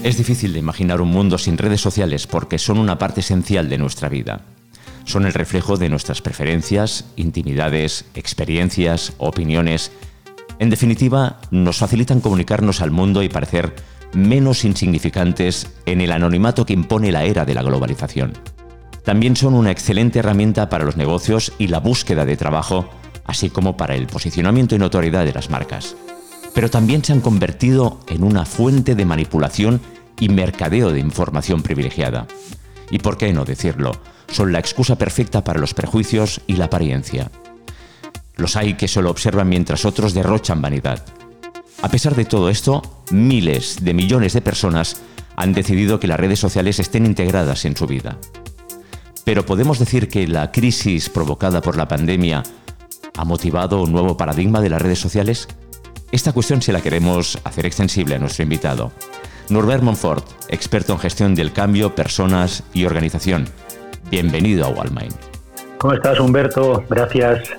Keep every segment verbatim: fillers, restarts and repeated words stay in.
Es difícil de imaginar un mundo sin redes sociales porque son una parte esencial de nuestra vida. Son el reflejo de nuestras preferencias, intimidades, experiencias, opiniones. En definitiva, nos facilitan comunicarnos al mundo y parecer menos insignificantes en el anonimato que impone la era de la globalización. También son una excelente herramienta para los negocios y la búsqueda de trabajo, así como para el posicionamiento y notoriedad de las marcas. Pero también se han convertido en una fuente de manipulación y mercadeo de información privilegiada. Y por qué no decirlo, son la excusa perfecta para los prejuicios y la apariencia. Los hay que solo observan mientras otros derrochan vanidad. A pesar de todo esto, miles de millones de personas han decidido que las redes sociales estén integradas en su vida. Pero ¿podemos decir que la crisis provocada por la pandemia ha motivado un nuevo paradigma de las redes sociales? Esta cuestión se la queremos hacer extensible a nuestro invitado. Norbert Montfort, experto en gestión del cambio, personas y organización. Bienvenido a Wallmind. ¿Cómo estás, Humberto? Gracias.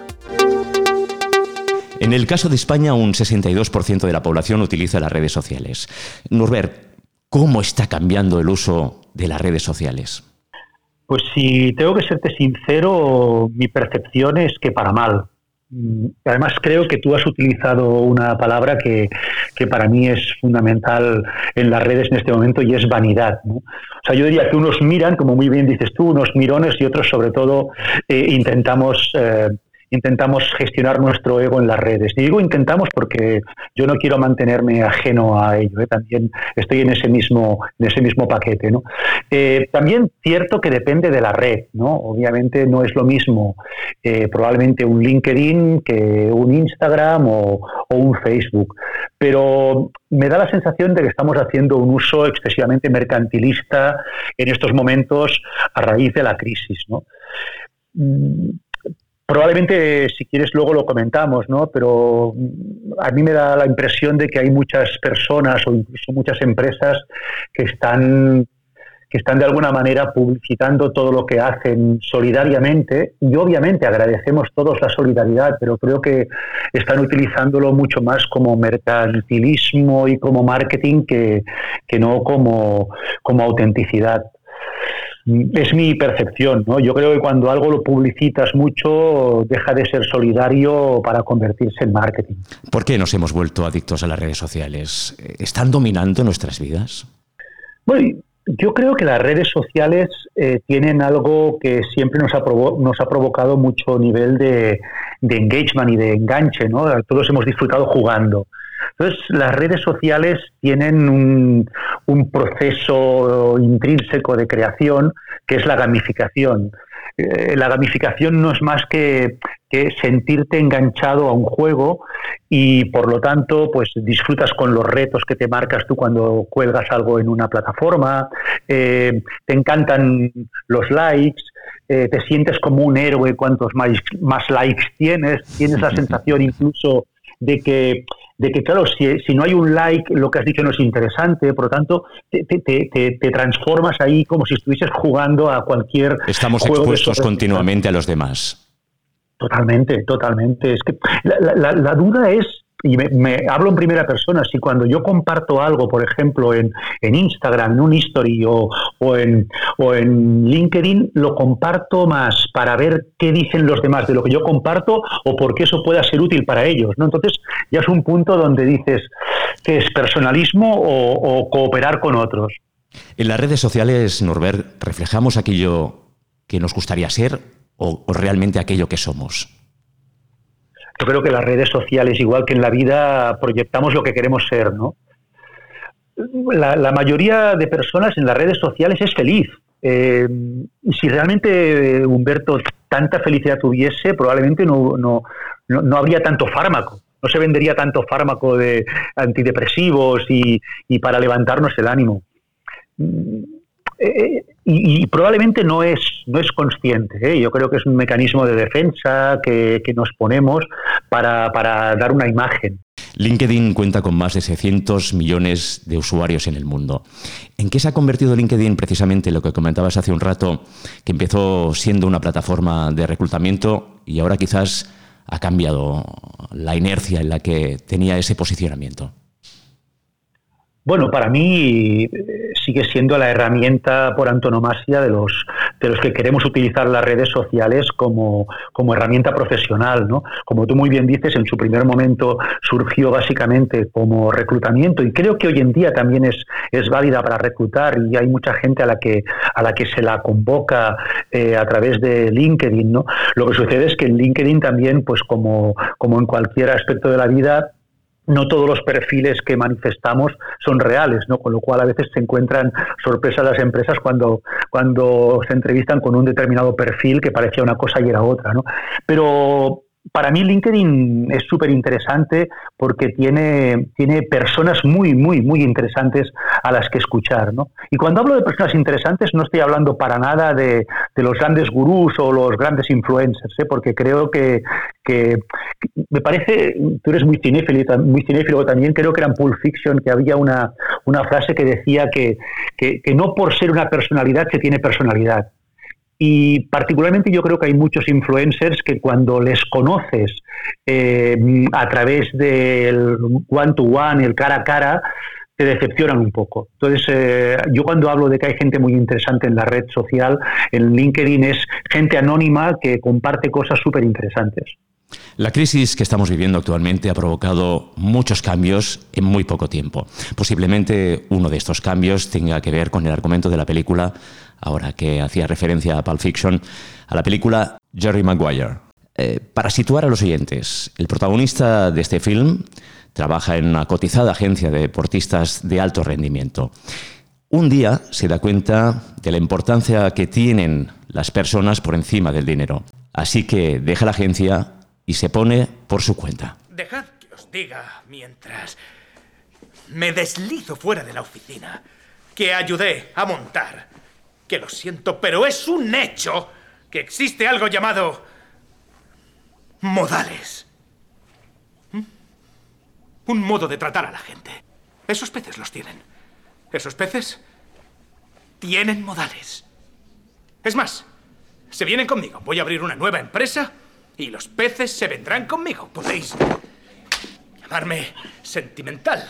En el caso de España, un sesenta y dos por ciento de la población utiliza las redes sociales. Norbert, ¿cómo está cambiando el uso de las redes sociales? Pues si tengo que serte sincero, mi percepción es que para mal. Además, creo que tú has utilizado una palabra que, que para mí es fundamental en las redes en este momento y es vanidad, ¿no? O sea, yo diría que unos miran, como muy bien dices tú, unos mirones y otros sobre todo eh, intentamos... Eh, Intentamos gestionar nuestro ego en las redes. Y digo intentamos porque yo no quiero mantenerme ajeno a ello, ¿eh? También estoy en ese mismo, en ese mismo paquete, ¿no? Eh, también cierto que depende de la red, ¿no? Obviamente no es lo mismo eh, probablemente un LinkedIn que un Instagram o, o un Facebook. Pero me da la sensación de que estamos haciendo un uso excesivamente mercantilista en estos momentos a raíz de la crisis, ¿no? Probablemente, si quieres, luego lo comentamos, ¿no? Pero a mí me da la impresión de que hay muchas personas o incluso muchas empresas que están, que están de alguna manera publicitando todo lo que hacen solidariamente y obviamente agradecemos todos la solidaridad, pero creo que están utilizándolo mucho más como mercantilismo y como marketing que, que no como, como autenticidad. Es mi percepción, ¿no? Yo creo que cuando algo lo publicitas mucho, deja de ser solidario para convertirse en marketing. ¿Por qué nos hemos vuelto adictos a las redes sociales? ¿Están dominando nuestras vidas? Bueno, yo creo que las redes sociales eh, tienen algo que siempre nos ha, provo- nos ha provocado mucho nivel de, de engagement y de enganche, ¿no? Todos hemos disfrutado jugando. Entonces, las redes sociales tienen un, un proceso intrínseco de creación que es la gamificación. Eh, la gamificación no es más que, que sentirte enganchado a un juego y, por lo tanto, pues disfrutas con los retos que te marcas tú cuando cuelgas algo en una plataforma, eh, te encantan los likes, eh, te sientes como un héroe cuantos más, más likes tienes, tienes la sensación incluso de que, de que claro, si, si no hay un like, lo que has dicho no es interesante, por lo tanto, te, te, te, te transformas ahí como si estuvieses jugando a cualquier Estamos juego expuestos continuamente a los demás. Totalmente, totalmente. Es que la, la, la duda es, y me, me hablo en primera persona, si cuando yo comparto algo, por ejemplo, en, en Instagram, en un history o, o, en, o en LinkedIn, lo comparto más para ver qué dicen los demás de lo que yo comparto o porque eso pueda ser útil para ellos, ¿no? Entonces ya es un punto donde dices que es personalismo o, o cooperar con otros. En las redes sociales, Norbert, ¿reflejamos aquello que nos gustaría ser o, o realmente aquello que somos? Yo creo que las redes sociales, igual que en la vida, proyectamos lo que queremos ser, ¿no? La, la mayoría de personas en las redes sociales es feliz. Eh, y si realmente, Humberto, tanta felicidad tuviese, probablemente no, no, no, no habría tanto fármaco. No se vendería tanto fármaco de antidepresivos y, y para levantarnos el ánimo. Eh, y, y probablemente no es no es consciente, ¿eh? Yo creo que es un mecanismo de defensa que, que nos ponemos para, para dar una imagen. LinkedIn cuenta con más de seiscientos millones de usuarios en el mundo. ¿En qué se ha convertido LinkedIn precisamente lo que comentabas hace un rato, que empezó siendo una plataforma de reclutamiento y ahora quizás ha cambiado la inercia en la que tenía ese posicionamiento? Bueno, para mí eh, sigue siendo la herramienta por antonomasia de los de los que queremos utilizar las redes sociales como, como herramienta profesional, ¿no? Como tú muy bien dices, en su primer momento surgió básicamente como reclutamiento y creo que hoy en día también es, es válida para reclutar y hay mucha gente a la que a la que se la convoca eh, a través de LinkedIn, ¿no? Lo que sucede es que en LinkedIn también, pues como, como en cualquier aspecto de la vida, no todos los perfiles que manifestamos son reales, ¿no? Con lo cual a veces se encuentran sorpresas las empresas cuando, cuando se entrevistan con un determinado perfil que parecía una cosa y era otra, ¿no? Pero para mí LinkedIn es súper interesante porque tiene, tiene personas muy, muy, muy interesantes a las que escuchar, ¿no? Y cuando hablo de personas interesantes no estoy hablando para nada de, de los grandes gurús o los grandes influencers, ¿eh? Porque creo que, que, que me parece, tú eres muy cinéfilo, muy cinéfilo también, creo que era en Pulp Fiction que había una, una frase que decía que, que, que no por ser una personalidad se tiene personalidad. Y particularmente yo creo que hay muchos influencers que cuando les conoces eh, a través del one-to-one, el cara a cara, te decepcionan un poco. Entonces, eh, yo cuando hablo de que hay gente muy interesante en la red social, en LinkedIn es gente anónima que comparte cosas súper interesantes. La crisis que estamos viviendo actualmente ha provocado muchos cambios en muy poco tiempo. Posiblemente uno de estos cambios tenga que ver con el argumento de la película, ahora que hacía referencia a Pulp Fiction, a la película Jerry Maguire. Eh, para situar a los oyentes, el protagonista de este film trabaja en una cotizada agencia de deportistas de alto rendimiento. Un día se da cuenta de la importancia que tienen las personas por encima del dinero. Así que deja la agencia y se pone por su cuenta. Dejad que os diga mientras me deslizo fuera de la oficina que ayudé a montar, que lo siento, pero es un hecho que existe algo llamado modales. ¿Mm? Un modo de tratar a la gente. Esos peces los tienen. Esos peces tienen modales. Es más, se vienen conmigo. Voy a abrir una nueva empresa y los peces se vendrán conmigo. Podéis llamarme sentimental,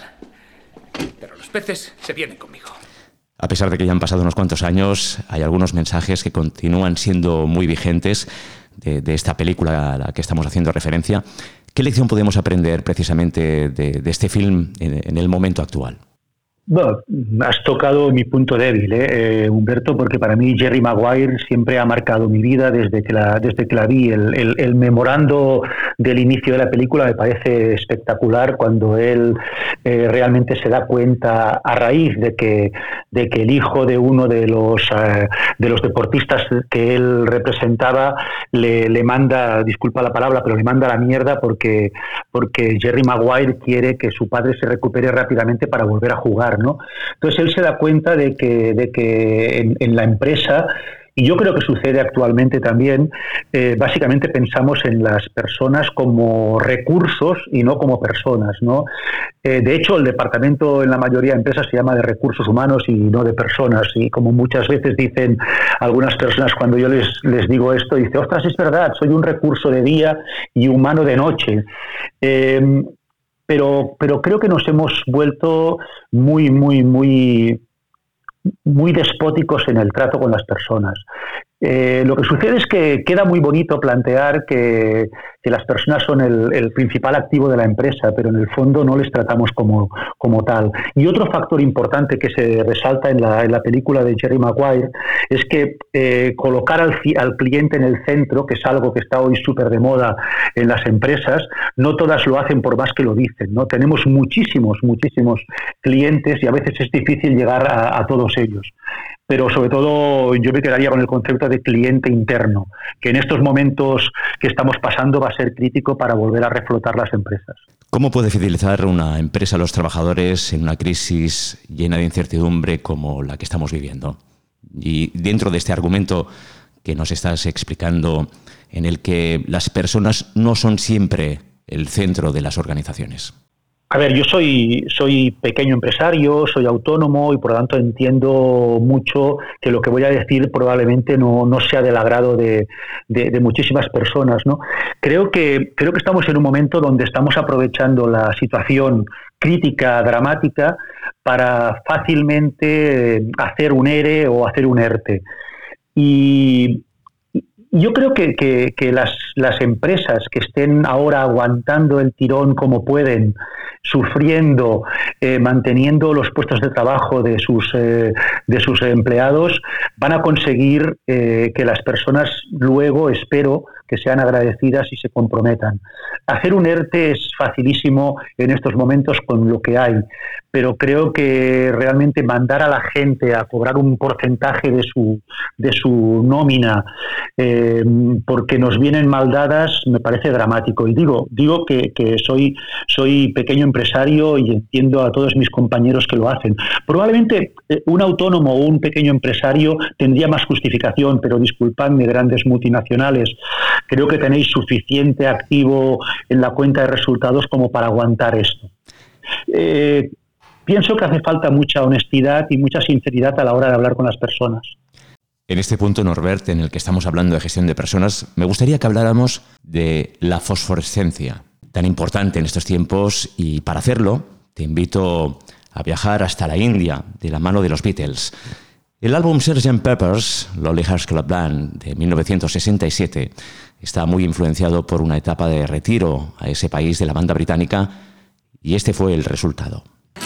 pero los peces se vienen conmigo. A pesar de que ya han pasado unos cuantos años, hay algunos mensajes que continúan siendo muy vigentes de, de esta película a la que estamos haciendo referencia. ¿Qué lección podemos aprender precisamente de, de este film en, en el momento actual? Bueno, has tocado mi punto débil, ¿eh? Eh, Humberto, porque para mí Jerry Maguire siempre ha marcado mi vida desde que la, desde que la vi. El, el, el memorando del inicio de la película me parece espectacular cuando él eh, realmente se da cuenta a raíz de que, de que el hijo de uno de los, eh, de los deportistas que él representaba le, le manda, disculpa la palabra, pero le manda a la mierda porque, porque Jerry Maguire quiere que su padre se recupere rápidamente para volver a jugar, ¿no? Entonces él se da cuenta de que, de que en, en la empresa, y yo creo que sucede actualmente también, eh, básicamente pensamos en las personas como recursos y no como personas, ¿no? Eh, de hecho, el departamento en la mayoría de empresas se llama de recursos humanos y no de personas, y como muchas veces dicen algunas personas cuando yo les, les digo esto, dice, ostras, es verdad, soy un recurso de día y humano de noche. Eh, Pero, pero creo que nos hemos vuelto muy, muy, muy, muy despóticos en el trato con las personas. Eh, lo que sucede es que queda muy bonito plantear que, que las personas son el, el principal activo de la empresa, pero en el fondo no les tratamos como, como tal. Y otro factor importante que se resalta en la, en la película de Jerry Maguire es que eh, colocar al, al cliente en el centro, que es algo que está hoy súper de moda en las empresas, no todas lo hacen por más que lo dicen, ¿no? Tenemos muchísimos, muchísimos clientes y a veces es difícil llegar a, a todos ellos. Pero sobre todo yo me quedaría con el concepto de cliente interno, que en estos momentos que estamos pasando va a ser crítico para volver a reflotar las empresas. ¿Cómo puede fidelizar una empresa a los trabajadores en una crisis llena de incertidumbre como la que estamos viviendo? Y dentro de este argumento que nos estás explicando, en el que las personas no son siempre el centro de las organizaciones. A ver, yo soy, soy pequeño empresario, soy autónomo y por lo tanto entiendo mucho que lo que voy a decir probablemente no, no sea del agrado de, de, de muchísimas personas, ¿no? Creo que, creo que estamos en un momento donde estamos aprovechando la situación crítica dramática para fácilmente hacer un ERE o hacer un ERTE. Y yo creo que, que, que las, las empresas que estén ahora aguantando el tirón como pueden, sufriendo, eh, manteniendo los puestos de trabajo de sus, eh, de sus empleados, van a conseguir eh, que las personas luego, espero, que sean agradecidas y se comprometan. Hacer un ERTE es facilísimo en estos momentos con lo que hay, pero creo que realmente mandar a la gente a cobrar un porcentaje de su, de su nómina eh, porque nos vienen mal dadas me parece dramático. Y digo, digo que, que soy, soy pequeño empresario y entiendo a todos mis compañeros que lo hacen. Probablemente eh, un autónomo o un pequeño empresario tendría más justificación, pero disculpadme, grandes multinacionales, creo que tenéis suficiente activo en la cuenta de resultados como para aguantar esto. Eh, pienso que hace falta mucha honestidad y mucha sinceridad a la hora de hablar con las personas. En este punto, Norbert, en el que estamos hablando de gestión de personas, me gustaría que habláramos de la fosforescencia, tan importante en estos tiempos, y para hacerlo te invito a viajar hasta la India de la mano de los Beatles. El álbum sergeant Pepper's Lonely Hearts Club Band de mil novecientos sesenta y siete está muy influenciado por una etapa de retiro a ese país de la banda británica, y este fue el resultado.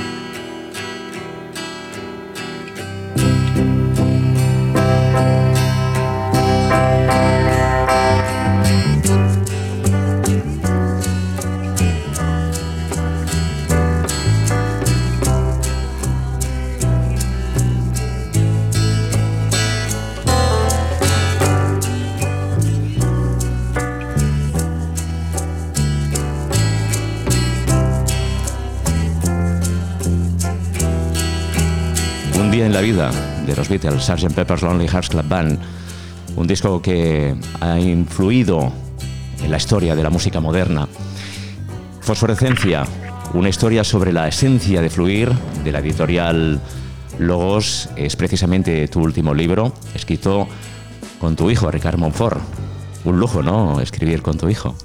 En la vida de los Beatles, sergeant Pepper's Lonely Hearts Club Band, un disco que ha influido en la historia de la música moderna. Fosforescencia, una historia sobre la esencia de fluir, de la editorial Logos, es precisamente tu último libro, escrito con tu hijo, Ricard Montfort. Un lujo, ¿no?, escribir con tu hijo.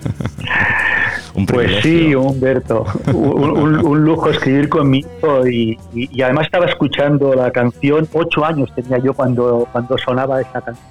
Un pues sí, Humberto, un, un, un lujo escribir con mi hijo y, y, y además estaba escuchando la canción, ocho años tenía yo cuando, cuando sonaba esa canción.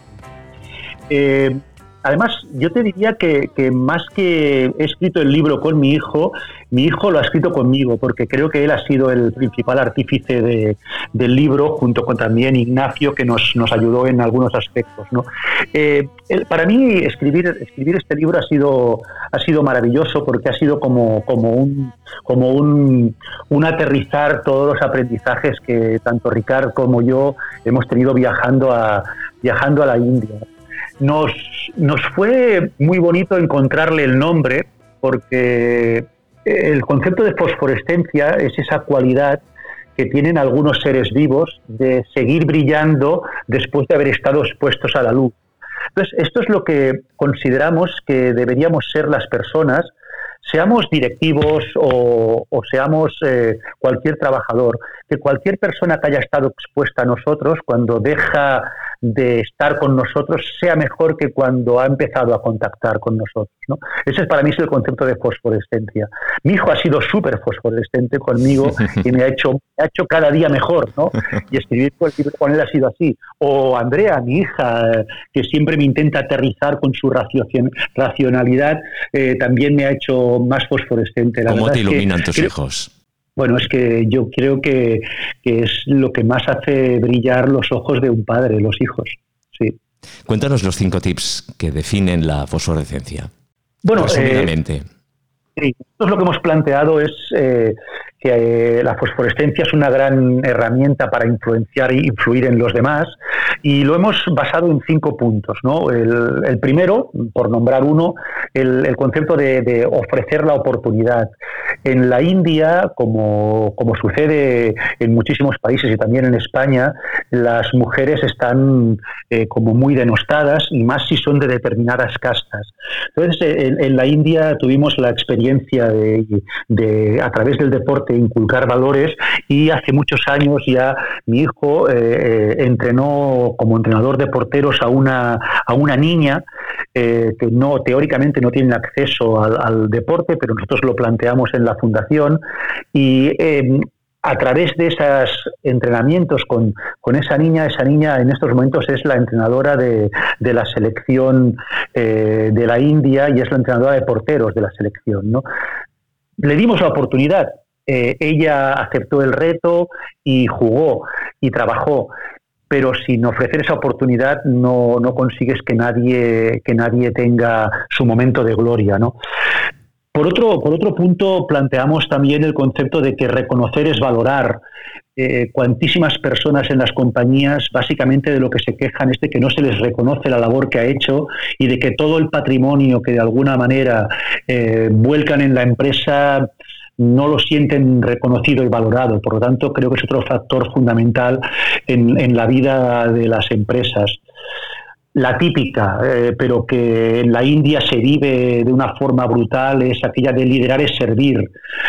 Eh, además, yo te diría que, que más que he escrito el libro con mi hijo, mi hijo lo ha escrito conmigo, porque creo que él ha sido el principal artífice de, del libro, junto con también Ignacio, que nos, nos ayudó en algunos aspectos, ¿no? Eh, el, para mí escribir, escribir este libro ha sido, ha sido maravilloso, porque ha sido como, como, un, como un, un aterrizar todos los aprendizajes que tanto Ricard como yo hemos tenido viajando a, viajando a la India. Nos, nos fue muy bonito encontrarle el nombre, porque el concepto de fosforescencia es esa cualidad que tienen algunos seres vivos de seguir brillando después de haber estado expuestos a la luz. Entonces, esto es lo que consideramos que deberíamos ser las personas, seamos directivos o, o seamos eh, cualquier trabajador, que cualquier persona que haya estado expuesta a nosotros, cuando deja de estar con nosotros, sea mejor que cuando ha empezado a contactar con nosotros, ¿no? Ese es para mí es el concepto de fosforescencia. Mi hijo ha sido súper fosforescente conmigo y me ha hecho, me ha hecho cada día mejor, ¿no? Y escribir con él ha sido así. O Andrea, mi hija, que siempre me intenta aterrizar con su racion, racionalidad, eh, también me ha hecho más fosforescente. La ¿Cómo te iluminan que, tus creo, hijos? Bueno, es que yo creo que, que es lo que más hace brillar los ojos de un padre, los hijos. Sí. Cuéntanos los cinco tips que definen la fosforescencia. Bueno, resumidamente. Eh, sí, nosotros lo que hemos planteado es eh, que eh, la fosforescencia es una gran herramienta para influenciar e influir en los demás, y lo hemos basado en cinco puntos, ¿no? El, el primero, por nombrar uno, el, el concepto de, de ofrecer la oportunidad. En la India, como, como sucede en muchísimos países y también en España, las mujeres están eh, como muy denostadas, y más si son de determinadas castas. Entonces, en, en la India tuvimos la experiencia de, de, a través del deporte, inculcar valores, y hace muchos años ya mi hijo eh, entrenó como entrenador de porteros a una, a una niña eh, que no teóricamente no tienen acceso al, al deporte, pero nosotros lo planteamos en la fundación y eh, a través de esos entrenamientos con, con esa niña, esa niña en estos momentos es la entrenadora de, de la selección eh, de la India y es la entrenadora de porteros de la selección, ¿no? Le dimos la oportunidad, eh, ella aceptó el reto y jugó y trabajó, pero sin ofrecer esa oportunidad no, no consigues que nadie, que nadie tenga su momento de gloria, ¿no? Por otro, por otro punto, planteamos también el concepto de que reconocer es valorar. Eh, cuantísimas personas en las compañías básicamente de lo que se quejan es de que no se les reconoce la labor que ha hecho y de que todo el patrimonio que de alguna manera eh, vuelcan en la empresa no lo sienten reconocido y valorado. Por lo tanto, creo que es otro factor fundamental en, en la vida de las empresas. La típica, eh, pero que en la India se vive de una forma brutal, es aquella de liderar es servir.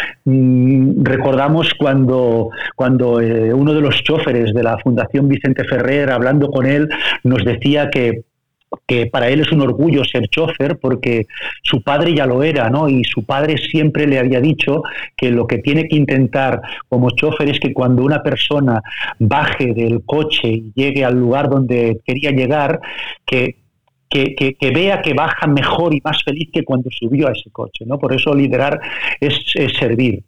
Mm, recordamos cuando, cuando eh, uno de los choferes de la Fundación Vicente Ferrer, hablando con él, nos decía que que para él es un orgullo ser chofer porque su padre ya lo era, ¿no? Y su padre siempre le había dicho que lo que tiene que intentar como chofer es que cuando una persona baje del coche y llegue al lugar donde quería llegar, que Que, que, que vea que baja mejor y más feliz que cuando subió a ese coche, ¿no? Por eso liderar es, es servir.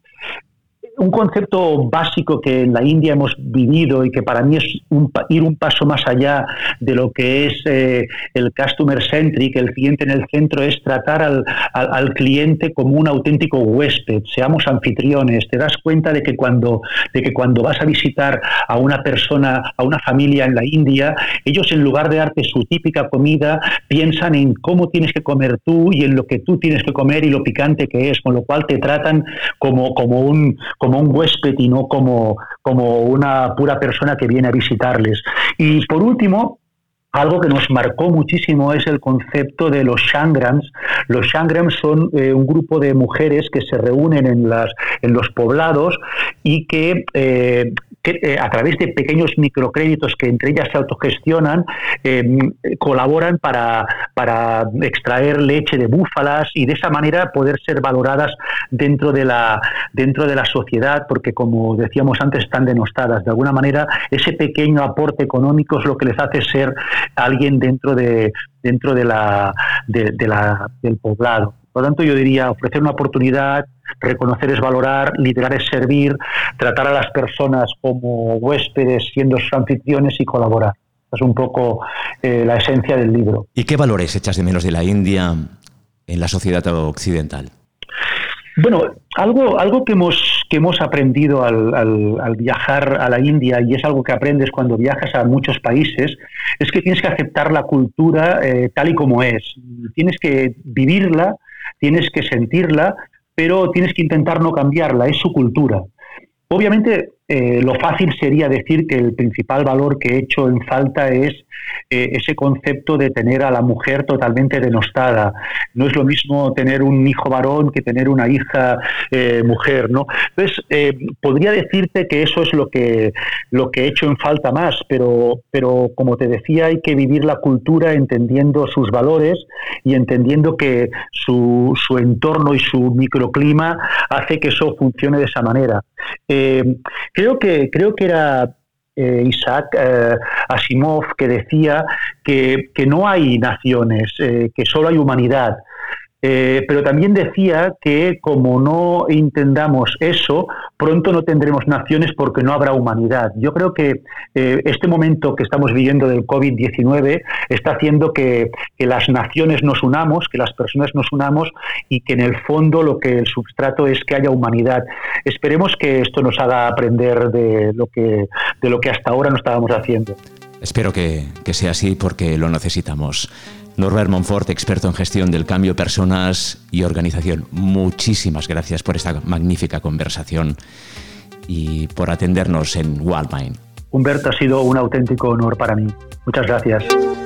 Un concepto básico que en la India hemos vivido y que para mí es un, ir un paso más allá de lo que es eh, el customer centric, el cliente en el centro, es tratar al, al, al cliente como un auténtico huésped. Seamos anfitriones. Te das cuenta de que cuando de que cuando vas a visitar a una persona, a una familia en la India, ellos en lugar de darte su típica comida, piensan en cómo tienes que comer tú y en lo que tú tienes que comer y lo picante que es, con lo cual te tratan como, como un como un huésped y no como, como una pura persona que viene a visitarles. Y por último, algo que nos marcó muchísimo es el concepto de los shangrams. Los shangrams son eh, un grupo de mujeres que se reúnen en, las, en los poblados y que... Eh, que eh, a través de pequeños microcréditos que entre ellas se autogestionan, eh, colaboran para, para extraer leche de búfalas y de esa manera poder ser valoradas dentro de la, dentro de la sociedad, porque como decíamos antes están denostadas. De alguna manera ese pequeño aporte económico es lo que les hace ser alguien dentro de, dentro de la, de, de la, del poblado. Por lo tanto, yo diría ofrecer una oportunidad, reconocer es valorar, liderar es servir, tratar a las personas como huéspedes, siendo sus anfitriones y colaborar. Es un poco eh, la esencia del libro. ¿Y qué valores echas de menos de la India en la sociedad occidental? Bueno, algo, algo que hemos, que hemos aprendido al, al, al viajar a la India, y es algo que aprendes cuando viajas a muchos países, es que tienes que aceptar la cultura eh, tal y como es. Tienes que vivirla, tienes que sentirla, pero tienes que intentar no cambiarla, es su cultura. Obviamente, eh, lo fácil sería decir que el principal valor que he hecho en falta es eh, ese concepto de tener a la mujer totalmente denostada. No es lo mismo tener un hijo varón que tener una hija eh, mujer, ¿no? Entonces, eh, podría decirte que eso es lo que, lo que he hecho en falta más, pero, pero como te decía, hay que vivir la cultura entendiendo sus valores y entendiendo que su, su entorno y su microclima hace que eso funcione de esa manera. Eh, creo que creo que era eh, Isaac eh, Asimov que decía que, que no hay naciones, eh, que solo hay humanidad. Eh, pero también decía que como no entendamos eso, pronto no tendremos naciones porque no habrá humanidad. Yo creo que eh, este momento que estamos viviendo del COVID diecinueve está haciendo que, que las naciones nos unamos, que las personas nos unamos y que en el fondo lo que el substrato es que haya humanidad. Esperemos que esto nos haga aprender de lo que, de lo que hasta ahora no estábamos haciendo. Espero que, que sea así porque lo necesitamos. Norbert Montfort, experto en gestión del cambio, personas y organización. Muchísimas gracias por esta magnífica conversación y por atendernos en Wildmind. Humberto, ha sido un auténtico honor para mí. Muchas gracias.